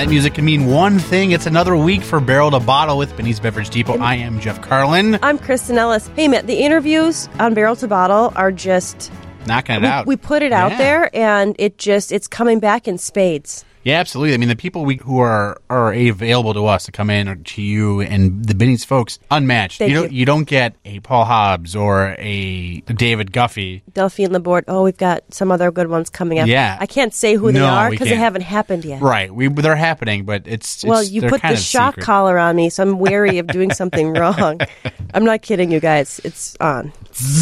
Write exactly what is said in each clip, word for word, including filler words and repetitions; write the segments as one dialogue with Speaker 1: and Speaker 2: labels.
Speaker 1: that music can mean one thing. It's another week for Barrel to Bottle with Benny's Beverage Depot. I am Jeff Carlin.
Speaker 2: I'm Kristen Ellis. Hey, Matt, the interviews on Barrel to Bottle are just...
Speaker 1: Knocking it
Speaker 2: we,
Speaker 1: out.
Speaker 2: We put it
Speaker 1: yeah.
Speaker 2: out there, and it just, it's coming back in spades.
Speaker 1: Yeah, absolutely. I mean, the people we, who are, are available to us to come in, or to you and the Benny's folks, unmatched.
Speaker 2: Thank
Speaker 1: you don't
Speaker 2: you.
Speaker 1: you don't get a Paul Hobbs or a David Guffey.
Speaker 2: Delphine Laborde. Oh, we've got some other good ones coming up.
Speaker 1: Yeah.
Speaker 2: I can't say who
Speaker 1: No,
Speaker 2: they are
Speaker 1: we
Speaker 2: because they
Speaker 1: can't.
Speaker 2: haven't happened yet.
Speaker 1: Right. We they're happening, but it's, it's
Speaker 2: Well, you
Speaker 1: they're
Speaker 2: put
Speaker 1: kind
Speaker 2: the
Speaker 1: of
Speaker 2: shock
Speaker 1: secret.
Speaker 2: collar on me, so I'm wary of doing something wrong. I'm not kidding you guys. It's on.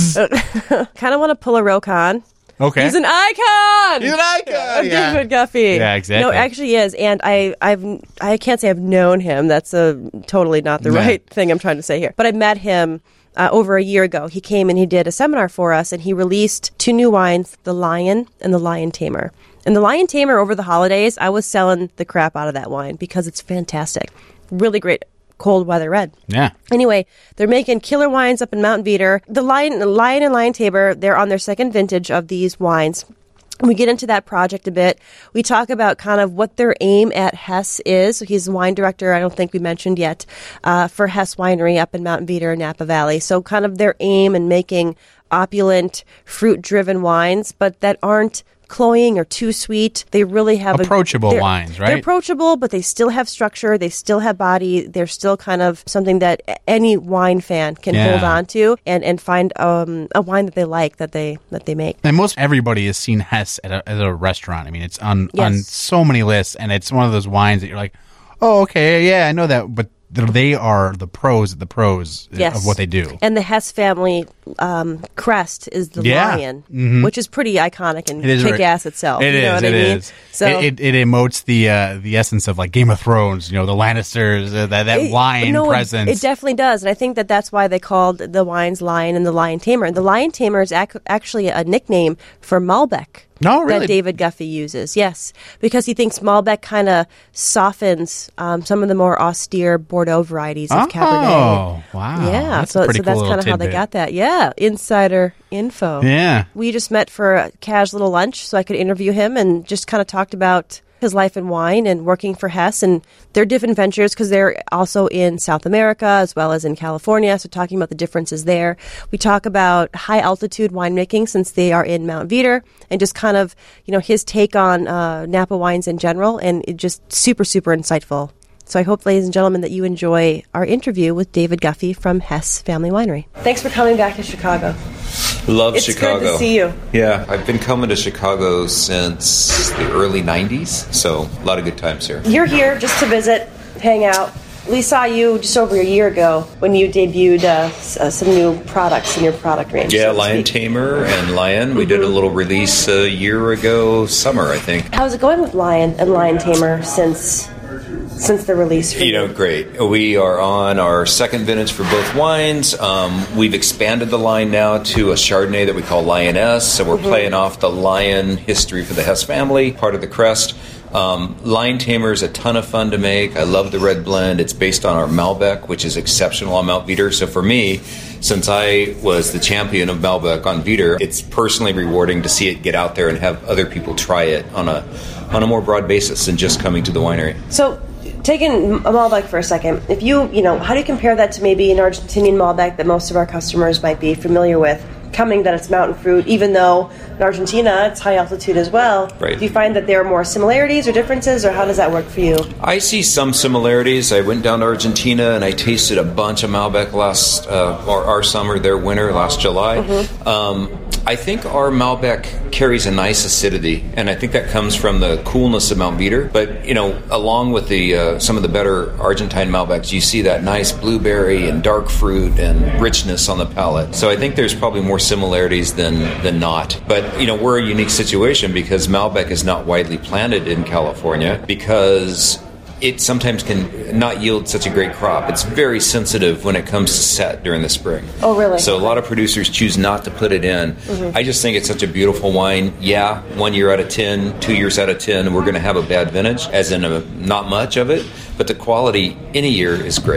Speaker 2: Kind of want to pull a Rokan.
Speaker 1: Okay.
Speaker 2: He's an icon.
Speaker 1: He's an icon.
Speaker 2: Of
Speaker 1: Yeah.
Speaker 2: David Guffey.
Speaker 1: Yeah, exactly.
Speaker 2: No, actually he is, and I, I've, I can't say I've known him. That's a totally not the
Speaker 1: Yeah.
Speaker 2: right thing I'm trying to say here. But I met him uh, over a year ago. He came and he did a seminar for us, and he released two new wines, the Lion and the Lion Tamer. And the Lion Tamer over the holidays, I was selling the crap out of that wine because it's fantastic, really great. Cold weather red.
Speaker 1: Yeah.
Speaker 2: Anyway, they're making killer wines up in Mount Veeder. The Lion, Lion and Lion Tamer, they're on their second vintage of these wines. We get into that project a bit. We talk about kind of what their aim at Hess is. So he's the wine director, I don't think we mentioned yet, uh, for Hess Winery up in Mount Veeder, Napa Valley. So kind of their aim in making opulent, fruit-driven wines, but that aren't cloying or too sweet. They really have
Speaker 1: approachable
Speaker 2: a,
Speaker 1: wines, right?
Speaker 2: They're approachable, but they still have structure. They still have body. They're still kind of something that any wine fan can
Speaker 1: Yeah.
Speaker 2: hold on to and, and find um, a wine that they like that they that they make.
Speaker 1: And most everybody has seen Hess at a, at a restaurant. I mean, it's on
Speaker 2: Yes.
Speaker 1: on so many lists, and it's one of those wines that you're like, oh, okay, yeah, I know that, but they are the pros of the pros
Speaker 2: Yes.
Speaker 1: of what they do.
Speaker 2: And the Hess family um, crest is the
Speaker 1: Yeah.
Speaker 2: lion,
Speaker 1: Mhm.
Speaker 2: which is pretty iconic and
Speaker 1: It is very-
Speaker 2: kick-ass itself.
Speaker 1: It
Speaker 2: you know
Speaker 1: is.
Speaker 2: what
Speaker 1: It
Speaker 2: I mean?
Speaker 1: is.
Speaker 2: So
Speaker 1: it, it, it emotes the uh, the essence of like Game of Thrones. You know, the Lannisters, uh, that that
Speaker 2: It-
Speaker 1: lion
Speaker 2: no, it-
Speaker 1: presence.
Speaker 2: It definitely does, and I think that that's why they called the wines Lion and the Lion Tamer. And the Lion Tamer is ac- actually a nickname for Malbec.
Speaker 1: No, really?
Speaker 2: That David Guffey uses, yes, because he thinks Malbec kind of softens um, some of the more austere Bordeaux varieties of
Speaker 1: oh,
Speaker 2: Cabernet.
Speaker 1: wow.
Speaker 2: Yeah,
Speaker 1: That's
Speaker 2: so,
Speaker 1: a pretty
Speaker 2: so
Speaker 1: cool
Speaker 2: that's
Speaker 1: little
Speaker 2: kind of how they
Speaker 1: tidbit.
Speaker 2: got that. Yeah, insider info.
Speaker 1: Yeah.
Speaker 2: We just met for a casual little lunch so I could interview him and just kind of talked about his life in wine and working for Hess and their different ventures because they're also in South America as well as in California. So talking about the differences there. We talk about high altitude winemaking since they are in Mount Veeder and just kind of, you know, his take on uh, Napa wines in general. And it just super, super insightful. So I hope, ladies and gentlemen, that you enjoy our interview with David Guffey from Hess Family Winery. Thanks for coming back to Chicago.
Speaker 3: Love
Speaker 2: It's
Speaker 3: Chicago.
Speaker 2: good to see you.
Speaker 3: Yeah, I've been coming to Chicago since the early nineties, so a lot of good times here.
Speaker 2: You're here just to visit, hang out. We saw you just over a year ago when you debuted uh, s- uh, some new products in your product range.
Speaker 3: Yeah,
Speaker 2: so to
Speaker 3: Lion
Speaker 2: speak.
Speaker 3: Tamer and Lion. We did a little release a year ago, summer, I think.
Speaker 2: How's it going with Lion and Lion Tamer since since the release? For
Speaker 3: You know, great. We are on our second vintage for both wines. Um, we've expanded the line now to a Chardonnay that we call Lioness, so we're playing off the lion history for the Hess family, part of the crest. Um, Lion Tamer is a ton of fun to make. I love the red blend. It's based on our Malbec, which is exceptional on Mount Veeder. So for me, since I was the champion of Malbec on Veeder, it's personally rewarding to see it get out there and have other people try it on a on a more broad basis than just coming to the winery.
Speaker 2: So, taking a Malbec for a second, if you, you know, how do you compare that to maybe an Argentinian Malbec that most of our customers might be familiar with? Coming that it's mountain fruit, even though in Argentina it's high altitude as well.
Speaker 3: Right.
Speaker 2: Do you find that there are more similarities or differences, or how does that work for you?
Speaker 3: I see some similarities. I went down to Argentina and I tasted a bunch of Malbec last, uh, or our summer, their winter, last July.
Speaker 2: Mm-hmm.
Speaker 3: Um, I think our Malbec carries a nice acidity, and I think that comes from the coolness of Mount Veeder. But, you know, along with the uh, some of the better Argentine Malbecs, you see that nice blueberry and dark fruit and richness on the palate. So I think there's probably more similarities than, than not. But, you know, we're a unique situation because Malbec is not widely planted in California because it sometimes can not yield such a great crop. It's very sensitive when it comes to set during the spring.
Speaker 2: Oh, really?
Speaker 3: So a lot of producers choose not to put it in.
Speaker 2: Mm-hmm.
Speaker 3: I just think it's such a beautiful wine. Yeah, one year out of ten, two years out of ten, we're going to have a bad vintage, as in a, not much of it, but the quality in a year is great.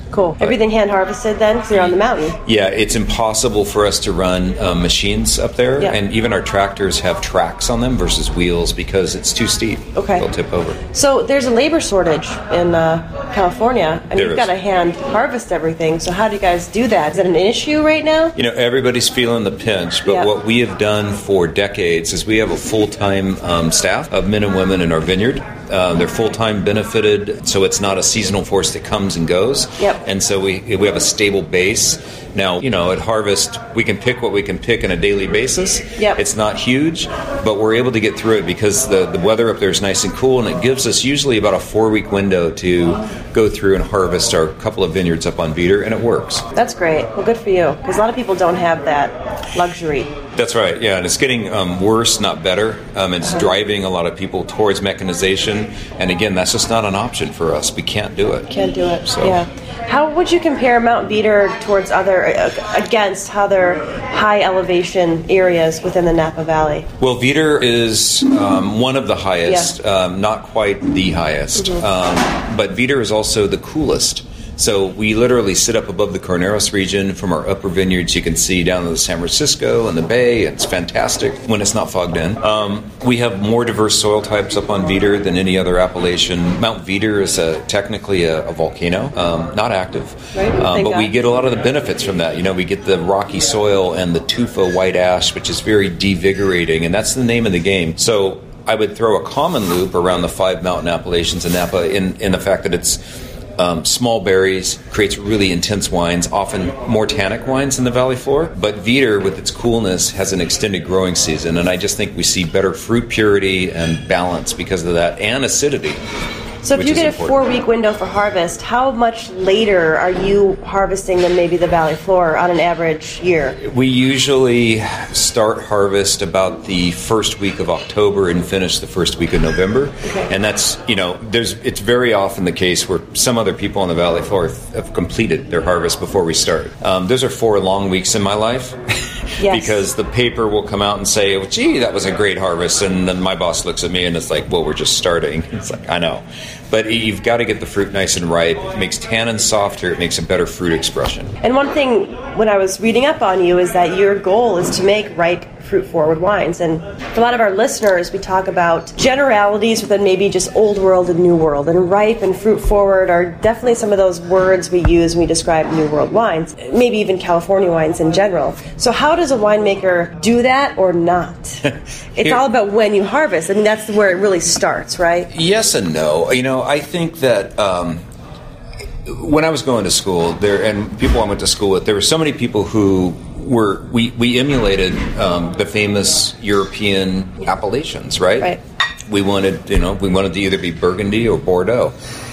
Speaker 2: Cool.
Speaker 3: But,
Speaker 2: everything hand harvested then, because you're on the mountain.
Speaker 3: Yeah, it's impossible for us to run um, machines up there,
Speaker 2: yeah.
Speaker 3: and even our tractors have tracks on them versus wheels because it's too steep.
Speaker 2: Okay.
Speaker 3: They'll tip over.
Speaker 2: So there's a labor shortage in uh, California, and
Speaker 3: there
Speaker 2: you've
Speaker 3: is.
Speaker 2: got to hand harvest everything. So how do you guys do that? Is that an issue right now?
Speaker 3: You know, everybody's feeling the pinch, but
Speaker 2: yeah.
Speaker 3: what we have done for decades is we have a full-time um, staff of men and women in our vineyard. Uh, they're full-time benefited, so it's not a seasonal force that comes and goes.
Speaker 2: Yep.
Speaker 3: And so we we have a stable base. Now, you know, at harvest, we can pick what we can pick on a daily basis.
Speaker 2: Yep.
Speaker 3: It's not huge, but we're able to get through it because the, the weather up there is nice and cool, and it gives us usually about a four-week window to go through and harvest our couple of vineyards up on Veeder, and it works.
Speaker 2: That's great. Well, good for you, because a lot of people don't have that luxury.
Speaker 3: That's right, yeah, and it's getting um, worse, not better. Um, it's uh-huh. driving a lot of people towards mechanization, and again, that's just not an option for us. We can't do it.
Speaker 2: Can't do it,
Speaker 3: so.
Speaker 2: yeah. How would you compare Mount Veeder towards other, uh, against other high elevation areas within the Napa Valley?
Speaker 3: Well, Veeder is um, one of the highest, yeah. um, not quite the highest, mm-hmm. um, but Veeder is also the coolest. So we literally sit up above the Carneros region. From our upper vineyards, you can see down to the San Francisco and the Bay. It's fantastic when it's not fogged in. Um, we have more diverse soil types up on Veeder than any other appellation. Mount Veeder is a, technically a, a volcano, um, not active,
Speaker 2: right.
Speaker 3: um, but God. we get a lot of the benefits from that. You know, we get the rocky soil and the tufa white ash, which is very devigorating, and that's the name of the game. So I would throw a common loop around the five mountain appellations in Napa in, in the fact that it's Um, small berries, creates really intense wines, often more tannic wines in the valley floor. But Veeder, with its coolness, has an extended growing season, and I just think we see better fruit purity and balance because of that, and acidity.
Speaker 2: So if you get a four-week window for harvest, how much later are you harvesting than maybe the valley floor on an average year?
Speaker 3: We usually start harvest about the first week of October and finish the first week of November.
Speaker 2: Okay.
Speaker 3: And that's, you know, there's it's very often the case where some other people on the valley floor have completed their harvest before we start. Um, those are four long weeks in my life.
Speaker 2: Yes.
Speaker 3: Because the paper will come out and say, well, gee, that was a great harvest. And then my boss looks at me and it's like, well, we're just starting. It's like, I know. But you've got to get the fruit nice and ripe. It makes tannins softer. It makes a better fruit expression.
Speaker 2: And one thing, when I was reading up on you, is that your goal is to make ripe, fruit-forward wines. And for a lot of our listeners, we talk about generalities within maybe just old world and new world. And ripe and fruit-forward are definitely some of those words we use when we describe new world wines, maybe even California wines in general. So how does a winemaker do that or not? It's
Speaker 3: Here,
Speaker 2: all about when you harvest. I mean, that's where it really starts, right?
Speaker 3: Yes and no. You know, I think that um, when I was going to school, there and people I went to school with, there were so many people who were we we emulated um, the famous European appellations, right?
Speaker 2: Right.
Speaker 3: We wanted, you know, we wanted to either be Burgundy or Bordeaux,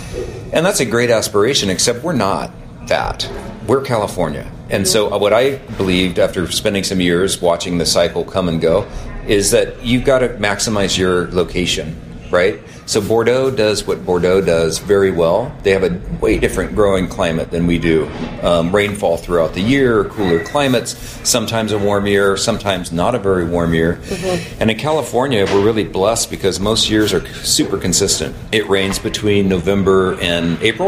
Speaker 3: and that's a great aspiration. Except we're not that. We're California, and so what I believed after spending some years watching the cycle come and go is that you've got to maximize your location, right? So Bordeaux does what Bordeaux does very well. They have a way different growing climate than we do. Um, rainfall throughout the year, cooler climates, sometimes a warm year, sometimes not a very warm year. Mm-hmm. And in California, we're really blessed because most years are super consistent. It rains between November and April.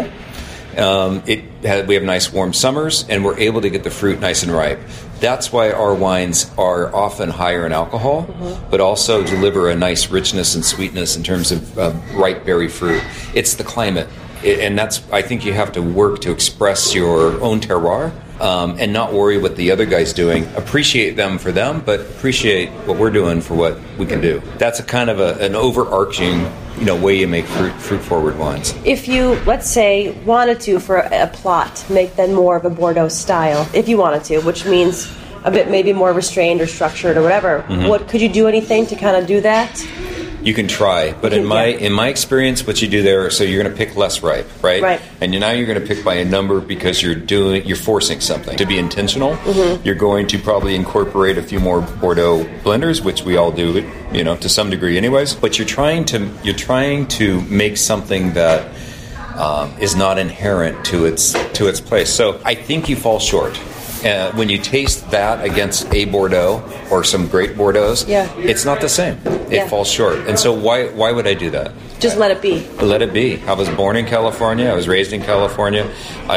Speaker 3: Um, it had, we have nice warm summers, and we're able to get the fruit nice and ripe. That's why our wines are often higher in alcohol, mm-hmm. but also deliver a nice richness and sweetness in terms of uh, ripe berry fruit. It's the climate, it, and that's I think you have to work to express your own terroir um, and not worry what the other guy's doing. Appreciate them for them, but appreciate what we're doing for what we can do. That's a kind of a, an overarching, you know, way you make fruit, fruit-forward wines.
Speaker 2: If you, let's say, wanted to, for a, a plot, make then more of a Bordeaux style, if you wanted to, which means a bit maybe more restrained or structured or whatever, mm-hmm. what could you do anything to kind of do that?
Speaker 3: You can try, but in my in my experience, what you do there, so you're going to pick less ripe, right?
Speaker 2: Right.
Speaker 3: And you, now you're going to pick by a number because you're doing you're forcing something to be intentional. Mm-hmm. You're going to probably incorporate a few more Bordeaux blenders, which we all do, you know, to some degree, anyways. But you're trying to you're trying to make something that um, is not inherent to its to its place. So I think you fall short. Uh, when you taste that against a Bordeaux or some great Bordeaux's,
Speaker 2: yeah.
Speaker 3: it's not the same. It
Speaker 2: yeah.
Speaker 3: falls short. And so why why would I do that?
Speaker 2: Just let it be.
Speaker 3: Let it be. I was born in California. I was raised in California. I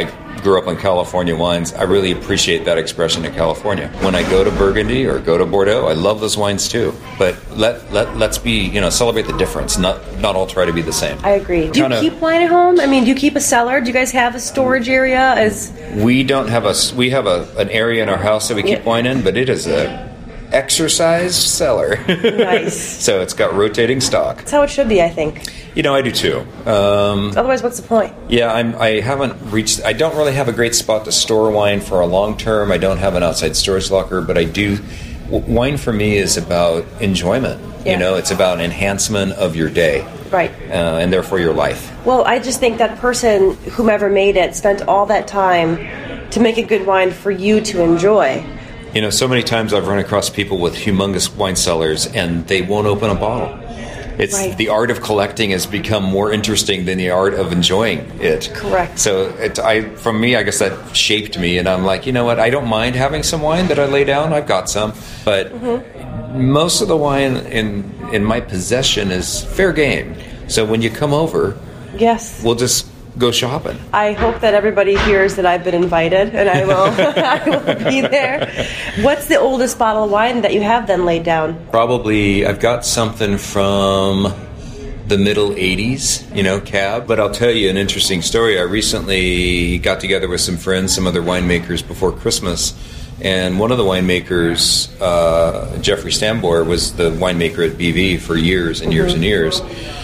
Speaker 3: grew up on California wines. I really appreciate that expression in California. When I go to Burgundy or go to Bordeaux, I love those wines too. But let let let's be you know celebrate the difference. Not not all try to be the same.
Speaker 2: I agree. Do you
Speaker 3: Kinda,
Speaker 2: keep wine at home? I mean, do you keep a cellar? Do you guys have a storage area? As
Speaker 3: we don't have a we have a an area in our house that we keep
Speaker 2: yeah.
Speaker 3: wine in, but it is a exercise cellar.
Speaker 2: Nice.
Speaker 3: So it's got rotating stock.
Speaker 2: That's how it should be, I think.
Speaker 3: You know, I do too. Um,
Speaker 2: Otherwise, what's the point?
Speaker 3: Yeah, I'm, I haven't reached... I don't really have a great spot to store wine for a long term. I don't have an outside storage locker, but I do... w- Wine for me is about enjoyment.
Speaker 2: Yeah.
Speaker 3: You know, it's about enhancement of your day.
Speaker 2: Right.
Speaker 3: Uh, and therefore your life.
Speaker 2: Well, I just think that person, whomever made it, spent all that time to make a good wine for you to enjoy.
Speaker 3: You know, so many times I've run across people with humongous wine cellars and they won't open a bottle. It's
Speaker 2: Right.
Speaker 3: the art of collecting has become more interesting than the art of enjoying it.
Speaker 2: Correct.
Speaker 3: So, it, I, from me, I guess that shaped me, and I'm like, you know what? I don't mind having some wine that I lay down. I've got some, but mm-hmm. most of the wine in in my possession is fair game. So when you come over,
Speaker 2: Yes.
Speaker 3: we'll just go shopping.
Speaker 2: I hope that everybody hears that I've been invited, and I will. I will be there. What's the oldest bottle of wine that you have then laid down?
Speaker 3: Probably, I've got something from the middle eighties, you know, cab. But I'll tell you an interesting story. I recently got together with some friends, some other winemakers before Christmas, and one of the winemakers, uh, Jeffrey Stambor, was the winemaker at B V for years and years mm-hmm. and years.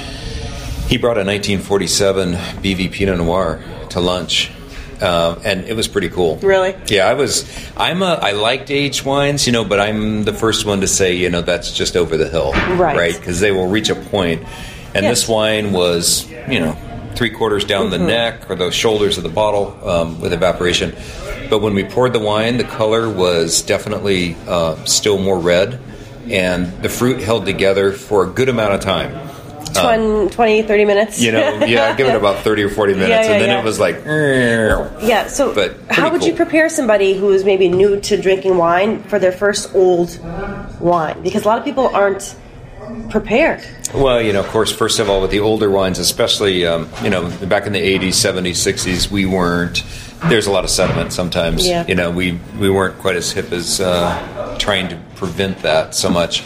Speaker 3: He brought a nineteen forty-seven B V Pinot Noir to lunch, uh, and it was pretty cool.
Speaker 2: Really?
Speaker 3: Yeah, I was. I'm a. I liked aged wines, you know, but I'm the first one to say, you know, that's just over the hill,
Speaker 2: right?
Speaker 3: Right, because they will reach a point, and
Speaker 2: yes.
Speaker 3: this wine was, you know, three quarters down mm-hmm. the neck or the shoulders of the bottle um, with evaporation. But when we poured the wine, the color was definitely uh, still more red, and the fruit held together for a good amount of time.
Speaker 2: twenty, thirty minutes.
Speaker 3: You know, yeah, give it about thirty or forty minutes,
Speaker 2: yeah, yeah,
Speaker 3: and then
Speaker 2: yeah.
Speaker 3: it was like,
Speaker 2: yeah. So,
Speaker 3: but
Speaker 2: how would
Speaker 3: cool.
Speaker 2: you prepare somebody who is maybe new to drinking wine for their first old wine? Because a lot of people aren't prepared.
Speaker 3: Well, you know, of course, first of all, with the older wines, especially, um, you know, back in the eighties, seventies, sixties, we weren't. There's a lot of sediment sometimes.
Speaker 2: Yeah.
Speaker 3: You know, we we weren't quite as hip as uh, trying to prevent that so much.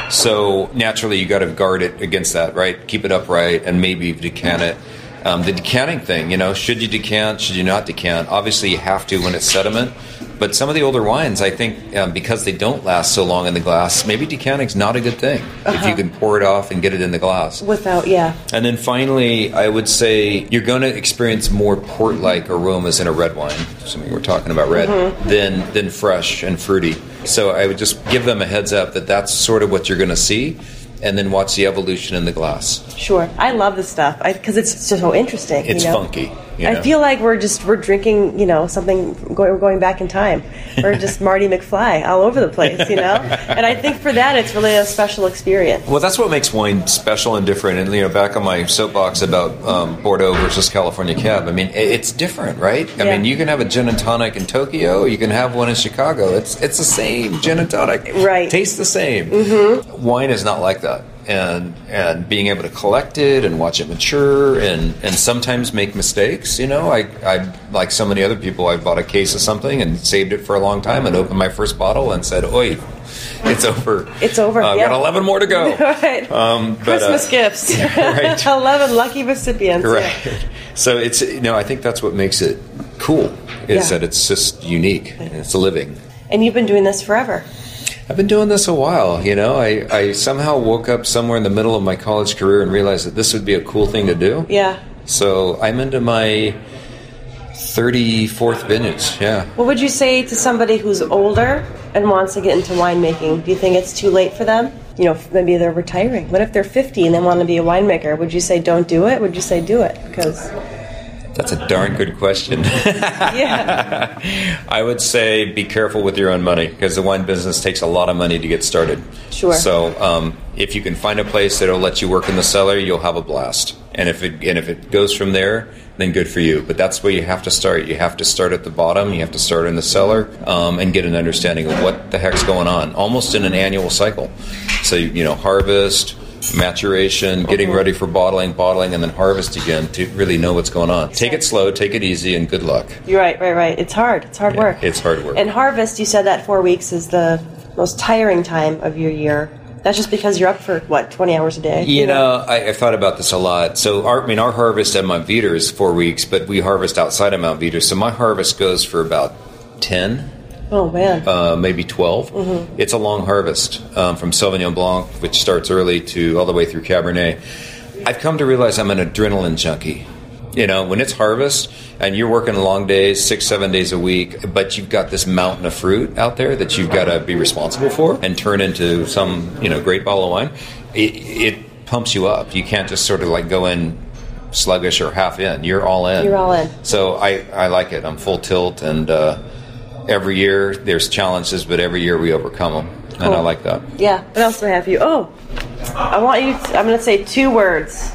Speaker 3: So naturally, you got to guard it against that, right? Keep it upright and maybe decant it. Um, the decanting thing, you know, should you decant? Should you not decant? Obviously, you have to when it's sediment. But some of the older wines, I think, um, because they don't last so long in the glass, maybe decanting's not a good thing uh-huh. if you can pour it off and get it in the glass.
Speaker 2: Without, yeah.
Speaker 3: And then finally, I would say you're going to experience more port-like aromas in a red wine, assuming we're talking about red, mm-hmm. than than fresh and fruity. So I would just give them a heads up that that's sort of what you're going to see, and then watch the evolution in the glass.
Speaker 2: Sure. I love this stuff because it's just so interesting.
Speaker 3: It's
Speaker 2: you know?
Speaker 3: funky. You know?
Speaker 2: I feel like we're just, we're drinking, you know, something, going, we're going back in time. We're just Marty McFly all over the place, you know? And I think for that, it's really a special experience.
Speaker 3: Well, that's what makes wine special and different. And, you know, back on my soapbox about um, Bordeaux versus California Cab, I mean, it's different, right? I
Speaker 2: yeah.
Speaker 3: mean, you can have a gin and tonic in Tokyo, you can have one in Chicago. It's it's the same gin and tonic.
Speaker 2: Right.
Speaker 3: Tastes the same.
Speaker 2: Mm-hmm.
Speaker 3: Wine is not like that. And and being able to collect it and watch it mature and, and sometimes make mistakes, you know, I, I like so many other people, I bought a case of something and saved it for a long time and opened my first bottle and said, oi, it's over.
Speaker 2: It's over.
Speaker 3: Uh, I've
Speaker 2: yeah.
Speaker 3: got eleven more to go.
Speaker 2: Right.
Speaker 3: Um, but,
Speaker 2: Christmas
Speaker 3: uh,
Speaker 2: gifts.
Speaker 3: Right.
Speaker 2: eleven lucky recipients.
Speaker 3: Right.
Speaker 2: Yeah.
Speaker 3: So it's, you know, I think that's what makes it cool is
Speaker 2: yeah.
Speaker 3: that it's just unique and it's living.
Speaker 2: And you've been doing this forever.
Speaker 3: I've been doing this a while, you know. I, I somehow woke up somewhere in the middle of my college career and realized that this would be a cool thing to do.
Speaker 2: Yeah.
Speaker 3: So I'm into my thirty-fourth vintage, yeah.
Speaker 2: What would you say to somebody who's older and wants to get into winemaking? Do you think it's too late for them? You know, maybe they're retiring. What if they're fifty and they want to be a winemaker? Would you say don't do it? Would you say do it? Because...
Speaker 3: That's a darn good question.
Speaker 2: Yeah.
Speaker 3: I would say be careful with your own money because the wine business takes a lot of money to get started.
Speaker 2: Sure.
Speaker 3: So um, if you can find a place that'll let you work in the cellar, you'll have a blast. And if it and if it goes from there, then good for you. But that's where you have to start. You have to start at the bottom. You have to start in the cellar um, and get an understanding of what the heck's going on, almost in an annual cycle. So you know, harvest. maturation, getting
Speaker 2: Mm-hmm.
Speaker 3: ready for bottling, bottling, and then harvest again to really know what's going on. Take it slow, take it easy, and good luck.
Speaker 2: You're right, right, right. It's hard. It's hard
Speaker 3: Yeah,
Speaker 2: work.
Speaker 3: it's hard work.
Speaker 2: And harvest, you said that four weeks is the most tiring time of your year. That's just because you're up for, what, twenty hours a day?
Speaker 3: You know, I, I thought about this a lot. So, our, I mean, our harvest at Mount Veeder is four weeks, but we harvest outside of Mount Veeder. So, my harvest goes for about ten,
Speaker 2: Oh, man.
Speaker 3: uh, maybe twelve.
Speaker 2: Mm-hmm.
Speaker 3: It's a long harvest um, from Sauvignon Blanc, which starts early, to all the way through Cabernet. I've come to realize I'm an adrenaline junkie. You know, when it's harvest and you're working long days, six, seven days a week, but you've got this mountain of fruit out there that you've got to be responsible for and turn into some, you know, great bottle of wine, it, it pumps you up. You can't just sort of like go in sluggish or half in. You're all in.
Speaker 2: You're all in.
Speaker 3: So I, I like it. I'm full tilt, and uh, every year there's challenges, but every year we overcome them. And
Speaker 2: Cool.
Speaker 3: I like that.
Speaker 2: Yeah. What else do I have for you? Oh, I want you to, I'm going to say two words.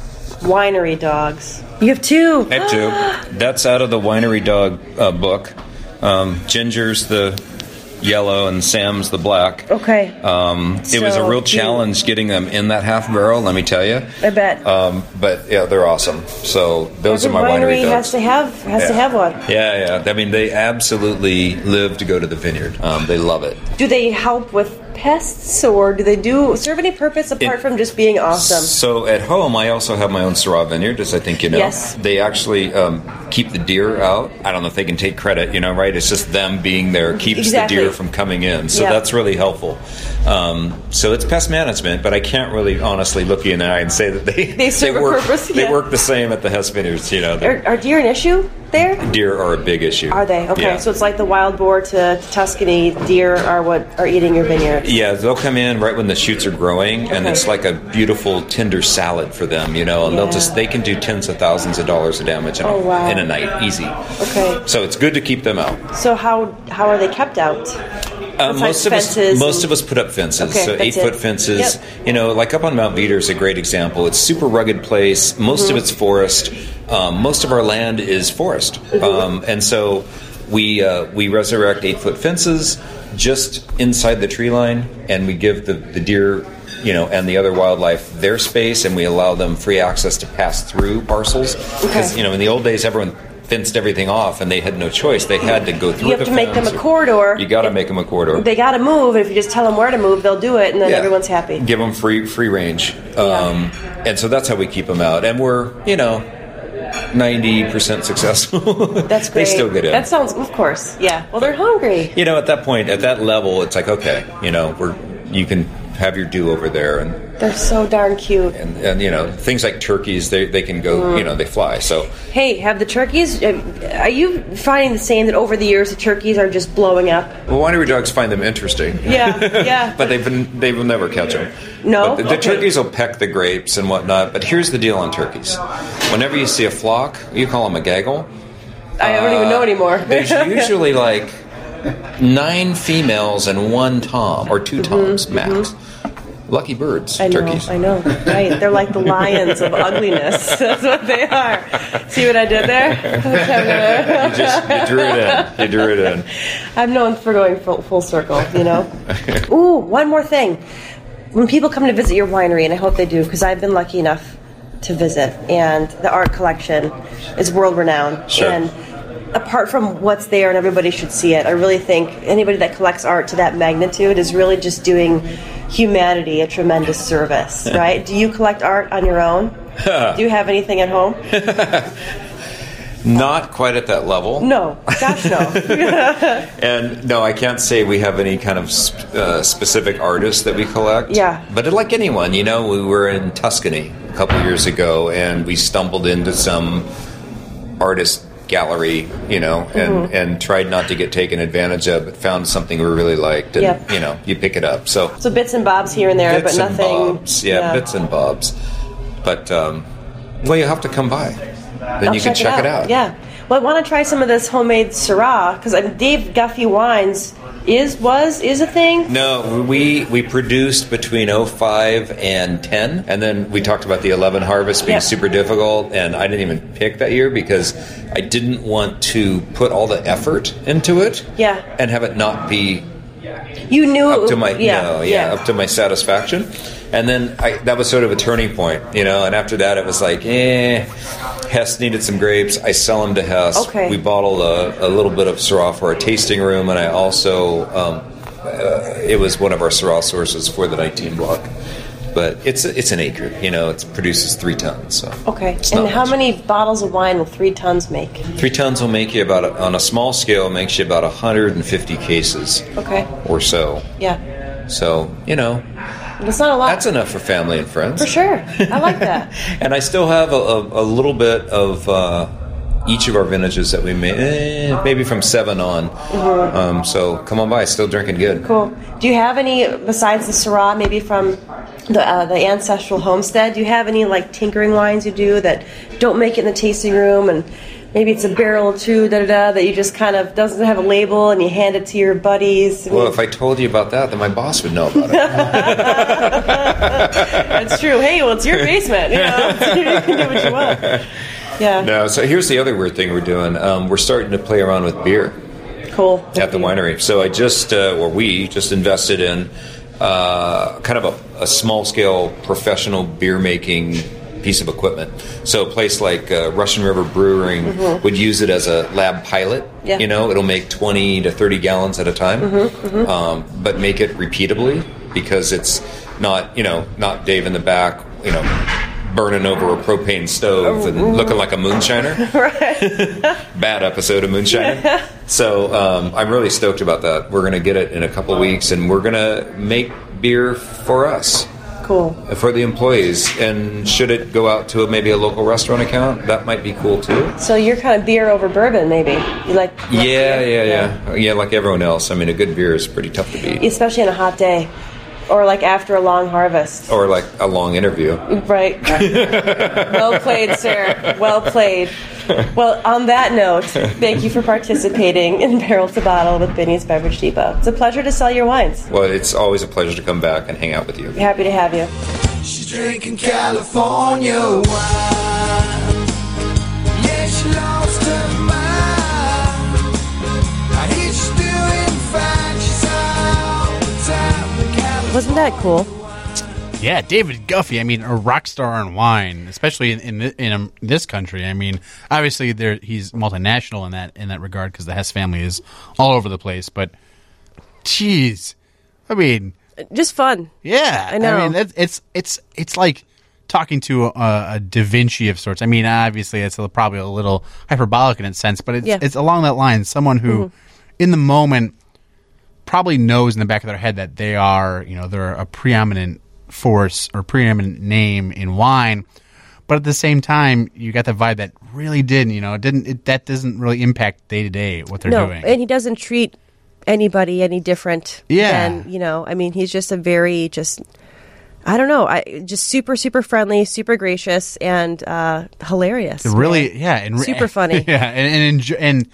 Speaker 2: Winery dogs. You have two.
Speaker 3: I have two. That's out of the Winery Dog uh, book. Um, Ginger's the yellow and Sam's the black.
Speaker 2: Okay.
Speaker 3: Um, it was a
Speaker 2: So
Speaker 3: real
Speaker 2: cute.
Speaker 3: challenge getting them in that half barrel, let me tell you.
Speaker 2: I bet.
Speaker 3: Um, but yeah, they're awesome. So those
Speaker 2: Every
Speaker 3: are my winery
Speaker 2: winery
Speaker 3: dogs.
Speaker 2: has to have has to
Speaker 3: Yeah.
Speaker 2: have one.
Speaker 3: Yeah, yeah. I mean, they absolutely live to go to the vineyard. Um, they love it.
Speaker 2: Do they help with pests, or do they do serve any purpose apart
Speaker 3: It-
Speaker 2: from just being awesome?
Speaker 3: So at home, I also have my own Syrah vineyard, as I think you know.
Speaker 2: Yes.
Speaker 3: They actually um, keep the deer out. I don't know if they can take credit, you know, right? It's just them being there keeps
Speaker 2: Exactly.
Speaker 3: the deer from coming in. So
Speaker 2: Yeah.
Speaker 3: that's really helpful. Um, so it's pest management, but I can't really honestly look you in the eye and say that they
Speaker 2: They serve a
Speaker 3: work,
Speaker 2: purpose,
Speaker 3: They
Speaker 2: yeah.
Speaker 3: work the same at the Hess vineyards, you know.
Speaker 2: Are, are deer an issue there?
Speaker 3: Deer are a big issue.
Speaker 2: Are they? Okay,
Speaker 3: Yeah.
Speaker 2: so it's like the wild boar to Tuscany. Deer are what are eating your vineyard.
Speaker 3: Yeah, they'll come in right when the shoots are growing, and
Speaker 2: Okay.
Speaker 3: it's like a beautiful tender salad for them, you know. And they'll
Speaker 2: Yeah.
Speaker 3: just they can do tens of thousands of dollars of damage in,
Speaker 2: Oh,
Speaker 3: a,
Speaker 2: wow.
Speaker 3: in a night, easy.
Speaker 2: Okay.
Speaker 3: So it's good to keep them out.
Speaker 2: So how how are they kept out?
Speaker 3: Uh,
Speaker 2: Besides
Speaker 3: most of us,
Speaker 2: fences
Speaker 3: most
Speaker 2: and-
Speaker 3: of us put up fences,
Speaker 2: Okay,
Speaker 3: so
Speaker 2: that's
Speaker 3: eight
Speaker 2: it.
Speaker 3: foot fences.
Speaker 2: Yep.
Speaker 3: You know, like up on Mount Veeder is a great example. It's super rugged place. Most
Speaker 2: Mm-hmm.
Speaker 3: of it's forest. Um, most of our land is forest,
Speaker 2: Mm-hmm.
Speaker 3: um, and so we uh, we resurrect eight foot fences just inside the tree line, and we give the, the deer, you know, and the other wildlife their space, and we allow them free access to pass through parcels. Because
Speaker 2: Okay.
Speaker 3: you know, in the old days, everyone fenced everything off, and they had no choice. They had to go through.
Speaker 2: You have
Speaker 3: the
Speaker 2: to make them a
Speaker 3: fence.
Speaker 2: corridor.
Speaker 3: You got to make them a corridor.
Speaker 2: They got to move, and if you just tell them where to move, they'll do it, and then
Speaker 3: Yeah.
Speaker 2: everyone's happy.
Speaker 3: Give them free free range, um,
Speaker 2: Yeah.
Speaker 3: and so that's how we keep them out. And we're you know ninety percent successful.
Speaker 2: That's great.
Speaker 3: They still get in.
Speaker 2: That sounds, of course, yeah. Well, they're hungry.
Speaker 3: you know, at that point, at that level, it's like okay, you know, we're you can have your due over there, and
Speaker 2: They're so darn cute.
Speaker 3: and, and you know things like turkeys, they they can go,
Speaker 2: Mm.
Speaker 3: you know, they fly. So
Speaker 2: Hey, have the turkeys? uh, Are you finding the same that over the years the turkeys are just blowing up?
Speaker 3: well, winery dogs find them interesting.
Speaker 2: Yeah, yeah.
Speaker 3: But they've been they will never catch them.
Speaker 2: No?
Speaker 3: But the, the
Speaker 2: Okay.
Speaker 3: turkeys will peck the grapes and whatnot. But here's the deal on turkeys: whenever you see a flock, you call them a gaggle.
Speaker 2: I don't even know anymore.
Speaker 3: There's usually like nine females and one tom or two toms max. Lucky birds,
Speaker 2: Mm-hmm, I know,
Speaker 3: turkeys.
Speaker 2: I know. Right. They're like the lions of ugliness. That's what they are. See what I did there?
Speaker 3: You just you drew it in. You drew it in.
Speaker 2: I'm known for going full, full circle, you know? Ooh, one more thing. When people come to visit your winery, and I hope they do, because I've been lucky enough to visit, and the art collection is world-renowned.
Speaker 3: Sure.
Speaker 2: And apart from what's there and everybody should see it, I really think anybody that collects art to that magnitude is really just doing humanity a tremendous service, right? Do you collect art on your own? Do you have anything at home?
Speaker 3: Not quite at that level.
Speaker 2: No. Gosh, no.
Speaker 3: And no, I can't say we have any kind of sp- uh, specific artists that we collect.
Speaker 2: Yeah.
Speaker 3: But like anyone, you know, we were in Tuscany a couple years ago, and we stumbled into some artist gallery, you know, and,
Speaker 2: Mm-hmm.
Speaker 3: and tried not to get taken advantage of, but found something we really liked, and
Speaker 2: Yep.
Speaker 3: you know, you pick it up. So
Speaker 2: So bits and bobs here and there,
Speaker 3: bits
Speaker 2: but nothing.
Speaker 3: and bobs, yeah, bits and bobs. But um, well, you have to come by, then
Speaker 2: I'll
Speaker 3: you can check it out.
Speaker 2: Yeah. Well, I want to try some of this homemade Syrah because Dave Guffey Wines is was is a thing.
Speaker 3: No, we we produced between oh five and ten, and then we talked about the eleven harvest being
Speaker 2: Yep.
Speaker 3: super difficult, and I didn't even pick that year because I didn't want to put all the effort into it
Speaker 2: Yeah.
Speaker 3: and have it not be
Speaker 2: You knew
Speaker 3: up to my
Speaker 2: yeah,
Speaker 3: no, yeah, up to my satisfaction. And then I, that was sort of a turning point, you know. And after that, it was like, eh, Hess needed some grapes. I sell them to Hess.
Speaker 2: Okay.
Speaker 3: We bottled a, a little bit of Syrah for our tasting room, and I also um, uh, it was one of our Syrah sources for the nineteen block. But it's it's an acre, you know. It produces three tons. So
Speaker 2: Okay.
Speaker 3: it's
Speaker 2: And
Speaker 3: not
Speaker 2: how
Speaker 3: much.
Speaker 2: many bottles of wine will three tons make?
Speaker 3: Three tons will make you about a, on a small scale makes you about one hundred fifty cases
Speaker 2: Okay.
Speaker 3: or so.
Speaker 2: Yeah.
Speaker 3: So you know.
Speaker 2: It's not a lot.
Speaker 3: That's enough for family and friends.
Speaker 2: For sure. I like that.
Speaker 3: And I still have a, a, a little bit of uh, each of our vintages that we made, eh, maybe from seven on.
Speaker 2: Mm-hmm.
Speaker 3: Um, so come on by, still drinking good.
Speaker 2: Cool. Do you have any, besides the Syrah, maybe from the uh, the Ancestral Homestead, do you have any like tinkering wines you do that don't make it in the tasting room, and maybe it's a barrel or two, da da da, that you just kind of doesn't have a label and you hand it to your buddies?
Speaker 3: Well, if I told you about that, then my boss would know about it.
Speaker 2: That's true. Hey, well, it's your basement. You know, you can do what you want. Yeah.
Speaker 3: No, so here's the other weird thing we're doing. Um, we're starting to play around with beer
Speaker 2: Cool.
Speaker 3: at the winery. So I just, uh, or we just invested in uh, kind of a, a small-scale professional beer-making piece of equipment. So a place like uh, Russian River Brewing
Speaker 2: Mm-hmm.
Speaker 3: would use it as a lab pilot.
Speaker 2: Yeah.
Speaker 3: You know, it'll make twenty to thirty gallons at a time,
Speaker 2: Mm-hmm, mm-hmm.
Speaker 3: Um, but make it repeatably because it's not, you know, not Dave in the back, you know, burning over a propane stove and looking like a moonshiner.
Speaker 2: Right.
Speaker 3: Bad episode of Moonshiner. So um, I'm really stoked about that. We're going to get it in a couple weeks, and we're going to make beer for us,
Speaker 2: Cool.
Speaker 3: for the employees. And should it go out to a, maybe a local restaurant account, that might be cool too.
Speaker 2: So you're kind of beer over bourbon, maybe. You like? you like
Speaker 3: Yeah,
Speaker 2: beer?
Speaker 3: yeah, yeah. Yeah, like everyone else. I mean, a good beer is pretty tough to beat.
Speaker 2: Especially on a hot day, or like after a long harvest.
Speaker 3: Or like a long interview.
Speaker 2: Right. Well played, sir. Well played. Well, on that note, thank you for participating in Barrel to Bottle with Binny's Beverage Depot. It's a pleasure to sell your wines.
Speaker 3: Well, it's always a pleasure to come back and hang out with you.
Speaker 2: Happy to have you.
Speaker 4: She's drinking California wine. Yeah, she lost her mind. I hear she's doing fine. She's all the time in California.
Speaker 2: Wasn't that cool?
Speaker 1: Yeah, David Guffey. I mean, a rock star in wine, especially in in, thi- in um, this country. I mean, obviously, there he's multinational in that in that regard because the Hess family is all over the place. But, geez, I mean,
Speaker 2: Just fun.
Speaker 1: yeah,
Speaker 2: I know.
Speaker 1: I mean, that's, it's it's it's like talking to a, a Da Vinci of sorts. I mean, obviously, it's a, probably a little hyperbolic in its sense, but it's
Speaker 2: Yeah.
Speaker 1: it's along that line. Someone who, in the moment, probably knows in the back of their head that they are, you know, they're a preeminent force or preeminent name in wine, but at the same time, you got the vibe that really didn't, you know, it didn't it, that doesn't really impact day to day what they're
Speaker 2: No,
Speaker 1: doing.
Speaker 2: and he doesn't treat anybody any different
Speaker 1: Yeah.
Speaker 2: than, you know, I mean, he's just a very, just, I don't know, I just super, super friendly, super gracious, and uh, hilarious.
Speaker 1: really,
Speaker 2: man.
Speaker 1: yeah, and
Speaker 2: Super funny.
Speaker 1: yeah, and and, enjoy, and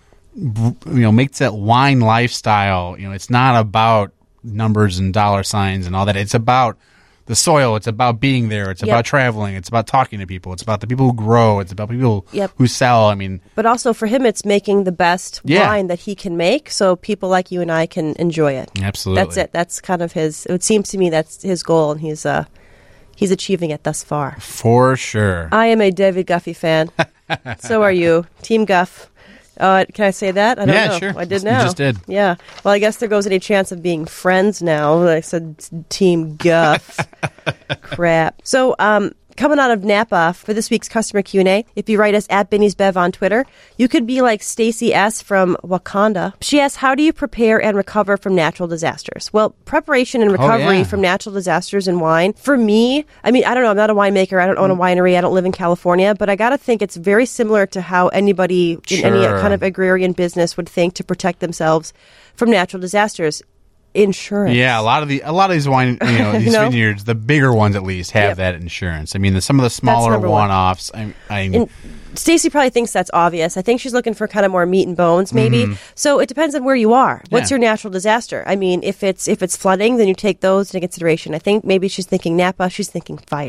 Speaker 1: you know, makes that wine lifestyle. You know, it's not about numbers and dollar signs and all that. It's about the soil. It's about being there. It's
Speaker 2: Yep.
Speaker 1: about traveling. It's about talking to people. It's about the people who grow. It's about people
Speaker 2: Yep.
Speaker 1: who sell. I mean,
Speaker 2: But also for him, it's making the best
Speaker 1: Yeah.
Speaker 2: wine that he can make, so people like you and I can enjoy it.
Speaker 1: absolutely.
Speaker 2: That's it. That's kind of his. It seems to me that's his goal, and he's uh, he's achieving it thus far.
Speaker 1: For sure.
Speaker 2: I am a David Guffey fan. So are you, Team Guff. Uh, can I say that? I don't
Speaker 1: Yeah,
Speaker 2: know.
Speaker 1: sure.
Speaker 2: I did
Speaker 1: You
Speaker 2: now.
Speaker 1: just did.
Speaker 2: Yeah. Well, I guess there goes any chance of being friends now. I said Team Guff. Crap. So, um, coming out of Napa for this week's customer Q and A, if you write us at Binny's Bev on Twitter, you could be like Stacy S. from Wakanda. She asks, how do you prepare and recover from natural disasters? Well, preparation and recovery
Speaker 1: yeah.
Speaker 2: from natural disasters in wine, for me, I mean, I don't know, I'm not a winemaker, I don't own a winery, I don't live in California, but I got to think it's very similar to how anybody in any
Speaker 1: Sure.
Speaker 2: kind of agrarian business would think to protect themselves from natural disasters. Insurance.
Speaker 1: Yeah, a lot of the a lot of these wine, you know, these
Speaker 2: You know?
Speaker 1: vineyards, the bigger ones at least, have
Speaker 2: Yep.
Speaker 1: that insurance. I mean, the, some of the smaller
Speaker 2: number one.
Speaker 1: one-offs. I, I
Speaker 2: And Stacy probably thinks that's obvious. I think she's looking for kind of more meat and bones, maybe.
Speaker 1: Mm-hmm.
Speaker 2: So it depends on where you are. What's
Speaker 1: Yeah.
Speaker 2: your natural disaster? I mean, if it's if it's flooding, then you take those into consideration. I think maybe she's thinking Napa. She's thinking fire.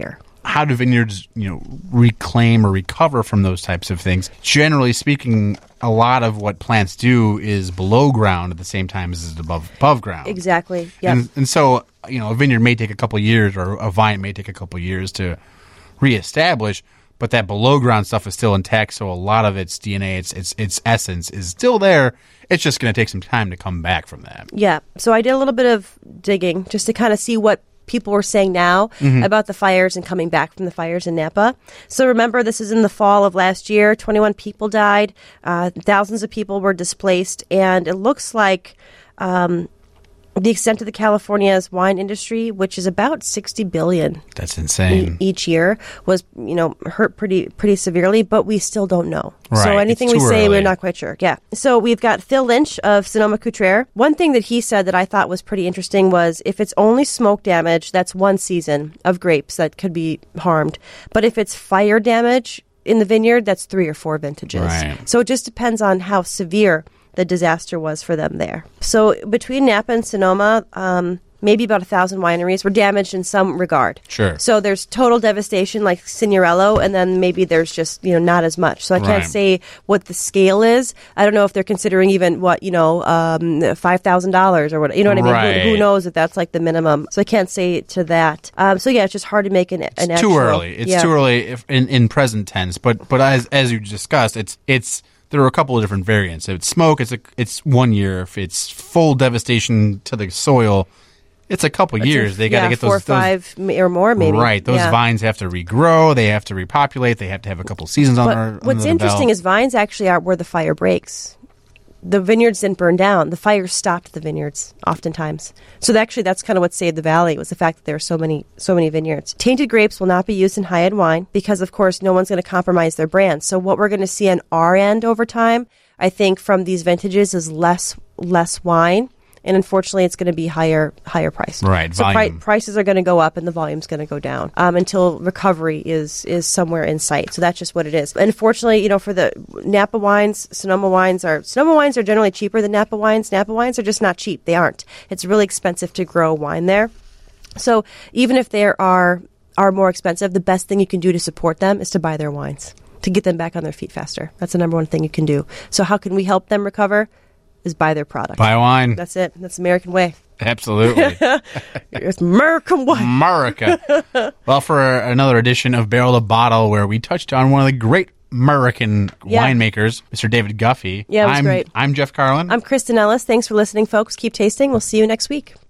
Speaker 1: how do vineyards, you know, reclaim or recover from those types of things? Generally speaking, a lot of what plants do is below ground at the same time as it's above above ground.
Speaker 2: Exactly. Yeah.
Speaker 1: And, and so, you know, a vineyard may take a couple years, or a vine may take a couple years to reestablish, but that below ground stuff is still intact. So a lot of its D N A, its its its essence is still there. It's just going to take some time to come back from that.
Speaker 2: Yeah. So I did a little bit of digging just to kind of see what people were saying now mm-hmm. about the fires and coming back from the fires in Napa. So remember, this is in the fall of last year. twenty-one people died. Uh, thousands of people were displaced. And it looks like um, the extent of the California's wine industry, which is about sixty billion dollars
Speaker 1: That's insane.
Speaker 2: E- each year, was, you know, hurt pretty pretty severely, but we still don't know.
Speaker 1: Right.
Speaker 2: So anything we say,
Speaker 1: early.
Speaker 2: we're not quite sure. Yeah. So we've got Phil Lynch of Sonoma-Cutrer. One thing that he said that I thought was pretty interesting was if it's only smoke damage, that's one season of grapes that could be harmed. But if it's fire damage in the vineyard, that's three or four vintages.
Speaker 1: Right.
Speaker 2: So it just depends on how severe the disaster was for them there. So between Napa and Sonoma, um, maybe about a thousand wineries were damaged in some regard.
Speaker 1: Sure.
Speaker 2: So there's total devastation like Signorello, and then maybe there's just, you know, not as much. So I can't
Speaker 1: Right.
Speaker 2: say what the scale is. I don't know if they're considering even what, you know, um, five thousand dollars or what, you know what I mean?
Speaker 1: Right.
Speaker 2: Who, who knows if that's like the minimum. So I can't say to that. Um, so yeah, it's just hard to make an, an
Speaker 1: It's
Speaker 2: actual.
Speaker 1: too early. It's
Speaker 2: yeah.
Speaker 1: too early if, in, in present tense. But but as as you discussed, it's it's there are a couple of different variants. If it's smoke, it's a, it's one year. If it's full devastation to the soil, it's a couple
Speaker 2: It's
Speaker 1: years.
Speaker 2: a-
Speaker 1: They got to
Speaker 2: yeah,
Speaker 1: get
Speaker 2: four
Speaker 1: those,
Speaker 2: or five m- or more
Speaker 1: those
Speaker 2: maybe.
Speaker 1: right. Those
Speaker 2: Yeah.
Speaker 1: vines have to regrow. They have to repopulate. They have to have a couple seasons on
Speaker 2: But
Speaker 1: their.
Speaker 2: what's
Speaker 1: under
Speaker 2: interesting
Speaker 1: the
Speaker 2: is vines actually are where the fire breaks. The vineyards didn't burn down. The fire stopped the vineyards oftentimes. So actually, that's kind of what saved the valley, was the fact that there were so many, so many vineyards. Tainted grapes will not be used in high-end wine because, of course, no one's going to compromise their brand. So what we're going to see on our end over time, I think, from these vintages is less less wine. And unfortunately, it's going to be higher higher priced.
Speaker 1: Right,
Speaker 2: So pri-
Speaker 1: volume.
Speaker 2: prices are going to go up and the volume's going to go down um, until recovery is is somewhere in sight. So that's just what it is. Unfortunately, you know, for the Napa wines, Sonoma wines are Sonoma wines are generally cheaper than Napa wines. Napa wines are just not cheap. They aren't. It's really expensive to grow wine there. So even if they are are more expensive, the best thing you can do to support them is to buy their wines, to get them back on their feet faster. That's the number one thing you can do. So how can we help them recover? Is buy their product.
Speaker 1: Buy wine.
Speaker 2: That's it. That's the American way.
Speaker 1: Absolutely.
Speaker 2: It's American way.
Speaker 1: America. Well, for another edition of Barrel to Bottle, where we touched on one of the great American
Speaker 2: Yeah.
Speaker 1: winemakers, Mister David Guffey.
Speaker 2: Yeah, it was
Speaker 1: I'm,
Speaker 2: great.
Speaker 1: I'm Jeff Carlin.
Speaker 2: I'm Kristen Ellis. Thanks for listening, folks. Keep tasting. We'll see you next week.